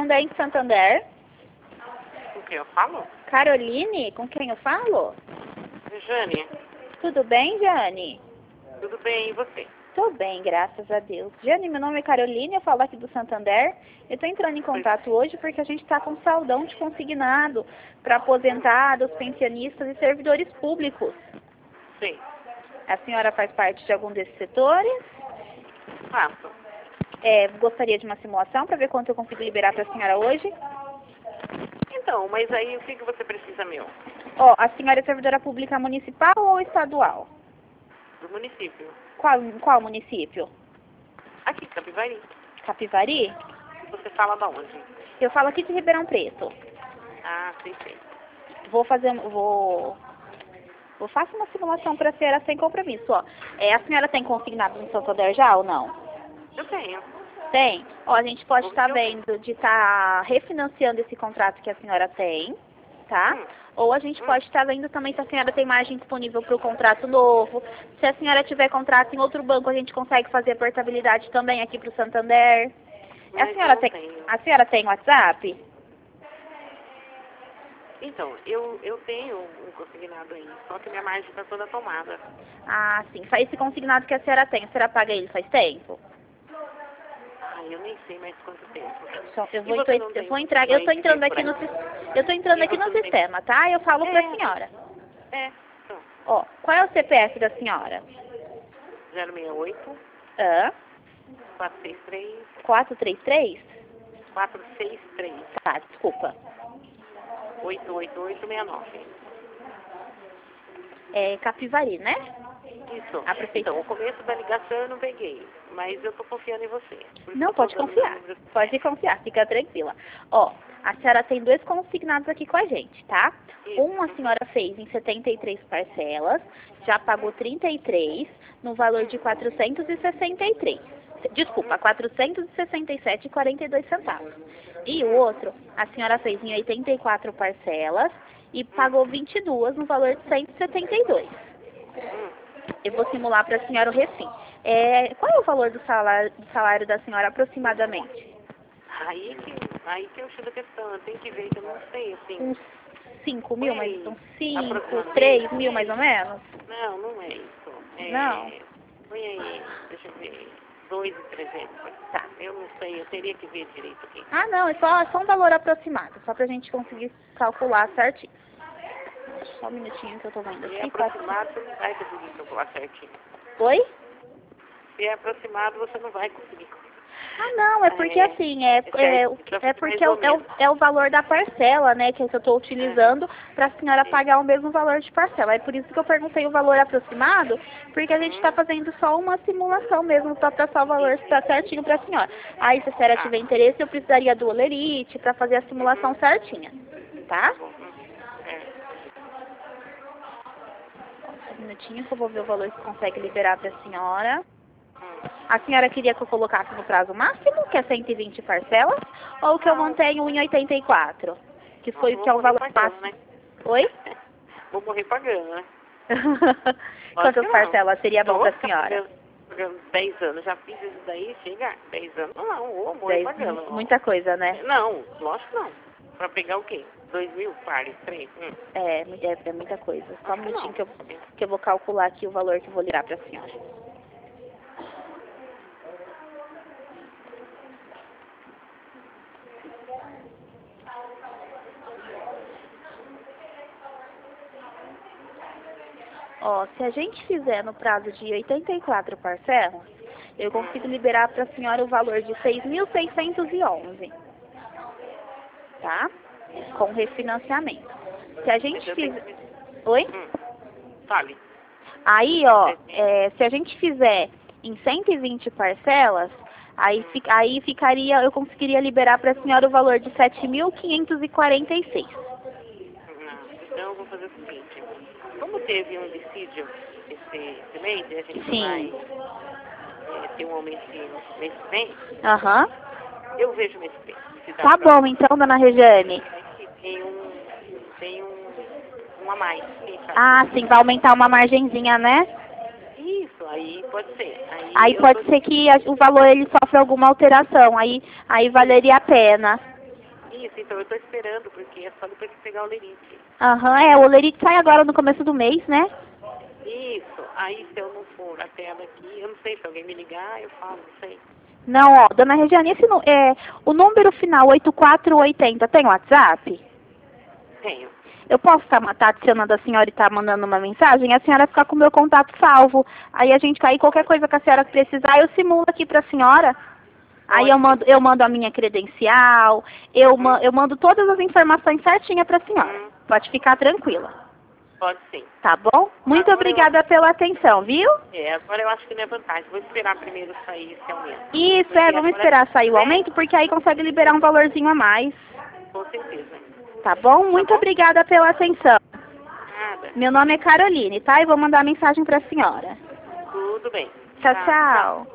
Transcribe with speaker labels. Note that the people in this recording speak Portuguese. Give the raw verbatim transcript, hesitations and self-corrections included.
Speaker 1: Correspondente Santander.
Speaker 2: Com quem eu falo?
Speaker 1: Caroline, com quem eu falo?
Speaker 2: Jane,
Speaker 1: Tudo bem, Jane?
Speaker 2: tudo bem, e você?
Speaker 1: Tô bem, graças a Deus. Jane, meu nome é Caroline, eu falo aqui do Santander. Eu tô entrando em contato hoje porque a gente tá com saldão de consignado para aposentados, pensionistas e servidores públicos.
Speaker 2: Sim,
Speaker 1: A senhora faz parte de algum desses setores?
Speaker 2: faço.
Speaker 1: É, gostaria de uma simulação para ver quanto eu consigo liberar para a senhora hoje?
Speaker 2: Então, mas aí o que, que você precisa, meu?
Speaker 1: Ó, a senhora é servidora pública municipal ou estadual?
Speaker 2: Do município.
Speaker 1: Qual, qual município?
Speaker 2: Aqui, Capivari.
Speaker 1: Capivari?
Speaker 2: E você fala da onde?
Speaker 1: Eu falo aqui de Ribeirão Preto.
Speaker 2: Ah, sei, sei.
Speaker 1: Vou fazer, vou, vou fazer uma simulação para a senhora sem compromisso, ó. É, a senhora tem consignado no Santander já ou não?
Speaker 2: Eu tenho.
Speaker 1: Tem? Ó, a gente pode estar
Speaker 2: Eu
Speaker 1: vendo de estar refinanciando esse contrato que a senhora tem, tá?
Speaker 2: Hum.
Speaker 1: Ou a gente
Speaker 2: Hum.
Speaker 1: pode estar vendo também se a senhora tem margem disponível para o contrato novo. Se a senhora tiver contrato em outro banco, a gente consegue fazer a portabilidade também aqui para o Santander. A
Speaker 2: Mas
Speaker 1: senhora
Speaker 2: eu não
Speaker 1: tem,
Speaker 2: tenho.
Speaker 1: a senhora tem WhatsApp?
Speaker 2: Então, eu, eu tenho um consignado aí, só que minha margem está toda tomada.
Speaker 1: Ah, sim. Faz esse consignado que a senhora tem. A senhora paga ele faz tempo?
Speaker 2: Ai, eu nem sei mais quanto tempo.
Speaker 1: Só- Eu
Speaker 2: E
Speaker 1: vou,
Speaker 2: você
Speaker 1: eu
Speaker 2: não tem
Speaker 1: vou entrar, eu tô
Speaker 2: mais
Speaker 1: entrando
Speaker 2: tempo
Speaker 1: aqui
Speaker 2: pra
Speaker 1: no,
Speaker 2: isso?
Speaker 1: sis- eu tô entrando
Speaker 2: E
Speaker 1: aqui
Speaker 2: você
Speaker 1: no
Speaker 2: não tem-
Speaker 1: sistema, tá? Eu falo pra
Speaker 2: É.
Speaker 1: senhora.
Speaker 2: É, então,
Speaker 1: Ó, qual é o C P F da senhora?
Speaker 2: zero seis oito,
Speaker 1: Hã?
Speaker 2: quatro seis três,
Speaker 1: quatro três três?
Speaker 2: quatro seis três,
Speaker 1: Tá, desculpa.
Speaker 2: oito oito oito seis nove.
Speaker 1: É Capivari, né?
Speaker 2: Isso.
Speaker 1: A prefeitura.
Speaker 2: Então, o começo da ligação eu não peguei, mas eu tô confiando em você. Por isso
Speaker 1: Não,
Speaker 2: eu tô
Speaker 1: pode
Speaker 2: dando
Speaker 1: confiar.
Speaker 2: meu número.
Speaker 1: Pode confiar, fica tranquila. Ó, a senhora tem dois consignados aqui com a gente, tá?
Speaker 2: Isso.
Speaker 1: Um a senhora fez em setenta e três parcelas, já pagou trinta e três, no valor de quatrocentos e sessenta e três. Desculpa, quatrocentos e sessenta e sete e quarenta e dois centavos. E o outro, a senhora fez em oitenta e quatro parcelas e pagou vinte e duas no valor de cento e setenta e dois.
Speaker 2: Hum.
Speaker 1: Eu vou simular para a senhora o refim. É, qual é o valor do salário, do salário da senhora aproximadamente?
Speaker 2: Aí que, aí que eu chuto a questão, eu tenho que ver que eu não sei, assim.
Speaker 1: Uns cinco mil,
Speaker 2: Põe
Speaker 1: mais
Speaker 2: aí,
Speaker 1: uns cinco,
Speaker 2: aproximadamente.
Speaker 1: três mil mais ou menos?
Speaker 2: Não, não é isso. É,
Speaker 1: Não?
Speaker 2: Põe aí, deixa eu ver, dois e trezentos.
Speaker 1: Tá.
Speaker 2: Eu não sei, eu teria que ver direito aqui.
Speaker 1: Ah, não, é só, é só um valor aproximado, só pra gente conseguir calcular certinho. Só um minutinho que eu tô vendo
Speaker 2: Se é
Speaker 1: aqui. quatro-
Speaker 2: aproximado, você não vai conseguir calcular certinho.
Speaker 1: Oi?
Speaker 2: Se é aproximado, você não vai conseguir.
Speaker 1: Ah, não, é porque
Speaker 2: É,
Speaker 1: assim, é,
Speaker 2: é
Speaker 1: é, o-
Speaker 2: certo,
Speaker 1: é
Speaker 2: mais
Speaker 1: porque é o,
Speaker 2: ou
Speaker 1: é, o,
Speaker 2: menos.
Speaker 1: é o valor da parcela, né, que eu estou utilizando para a senhora
Speaker 2: Sim.
Speaker 1: pagar o mesmo valor de parcela. É por isso que eu perguntei o valor aproximado, porque a gente está
Speaker 2: Hum.
Speaker 1: fazendo só uma simulação mesmo para passar o valor tá certinho para a senhora. Aí, se a senhora
Speaker 2: Ah.
Speaker 1: tiver interesse, eu precisaria do Olerite para fazer a simulação
Speaker 2: Uhum.
Speaker 1: certinha, tá?
Speaker 2: Bom, hum, é.
Speaker 1: Só um minutinho que eu vou ver o valor que consegue liberar para a senhora.
Speaker 2: Hum.
Speaker 1: A senhora queria que eu colocasse no prazo máximo, que é cento e vinte parcelas, ou que eu
Speaker 2: Não.
Speaker 1: mantenho em oitenta e quatro, que foi
Speaker 2: Nossa,
Speaker 1: que é o
Speaker 2: vou morrer
Speaker 1: valor
Speaker 2: pagando,
Speaker 1: máximo?
Speaker 2: né?
Speaker 1: Oi?
Speaker 2: Vou morrer pagando, né?
Speaker 1: Quantas
Speaker 2: que não.
Speaker 1: parcelas seria bom
Speaker 2: Vou
Speaker 1: para a
Speaker 2: ficar
Speaker 1: senhora?
Speaker 2: pagando, pagando dez anos. Já fiz isso daí, chega dez anos. Não, vou morrer
Speaker 1: Dez,
Speaker 2: pagando.
Speaker 1: muita coisa, né?
Speaker 2: Não, lógico que não. Pra pegar o quê? Dois mil pares, três? Hum.
Speaker 1: É, é, é muita coisa. Só um
Speaker 2: Acho que
Speaker 1: minutinho
Speaker 2: não.
Speaker 1: que eu, que eu vou calcular aqui o valor que eu vou ligar para a senhora. Ó, se a gente fizer no prazo de oitenta e quatro parcelas, eu consigo liberar para a senhora o valor de seis mil seiscentos e onze, tá? Com refinanciamento. Se a gente
Speaker 2: Mas eu tenho
Speaker 1: fizer...
Speaker 2: que...
Speaker 1: Oi?
Speaker 2: Hum. Fale.
Speaker 1: Aí, ó, é, se a gente fizer em cento e vinte parcelas, aí, fi- aí ficaria, eu conseguiria liberar para a senhora o valor de sete mil quinhentos e quarenta e seis.
Speaker 2: Não. Então eu vou fazer o seguinte. Como teve um dissídio esse, esse mês, e a gente
Speaker 1: Sim.
Speaker 2: vai é, ter um aumento mês que vem,
Speaker 1: Aham.
Speaker 2: eu vejo mês que vem. Se dá
Speaker 1: Tá
Speaker 2: pra...
Speaker 1: bom, então, dona Regiane.
Speaker 2: Aí tem um, tem um, um a mais. Quem sabe?
Speaker 1: Ah, sim, vai aumentar uma margenzinha, né?
Speaker 2: Isso, aí pode ser. Aí,
Speaker 1: Aí
Speaker 2: eu
Speaker 1: pode
Speaker 2: tô...
Speaker 1: ser que a- o valor ele sofra alguma alteração, aí, aí valeria a pena.
Speaker 2: Isso, então eu estou esperando, porque é só depois que pegar o lerite.
Speaker 1: Aham, é, o lerite sai agora no começo do mês, né?
Speaker 2: Isso, aí se eu não for até ela aqui, eu não sei, se alguém me ligar, eu falo, não sei.
Speaker 1: Não, ó, dona Regiane, esse, nu- é, o número final oito quatro oito zero tem WhatsApp?
Speaker 2: Tenho.
Speaker 1: Eu posso estar tá adicionando a senhora e estar mandando uma mensagem? A senhora ficar com o meu contato salvo. Aí a gente cair qualquer coisa que a senhora precisar, eu simulo aqui para a senhora. Aí eu mando, eu mando a minha credencial, eu, ma eu mando todas as informações certinhas para a senhora.
Speaker 2: Hum.
Speaker 1: Pode ficar tranquila.
Speaker 2: Pode sim.
Speaker 1: Tá bom? Muito
Speaker 2: Agora
Speaker 1: obrigada
Speaker 2: eu...
Speaker 1: pela atenção, viu?
Speaker 2: É, agora eu acho que não é vantagem. Vou esperar primeiro sair esse aumento.
Speaker 1: Isso,
Speaker 2: Porque
Speaker 1: é, vamos
Speaker 2: agora-
Speaker 1: esperar sair o aumento, porque aí consegue liberar um valorzinho a mais.
Speaker 2: Com certeza.
Speaker 1: Tá bom? Muito
Speaker 2: bom?
Speaker 1: obrigada pela atenção.
Speaker 2: Nada.
Speaker 1: Meu nome é Caroline, tá? E vou mandar a mensagem para a senhora.
Speaker 2: Tudo bem.
Speaker 1: Tchau,
Speaker 2: Tá,
Speaker 1: tchau.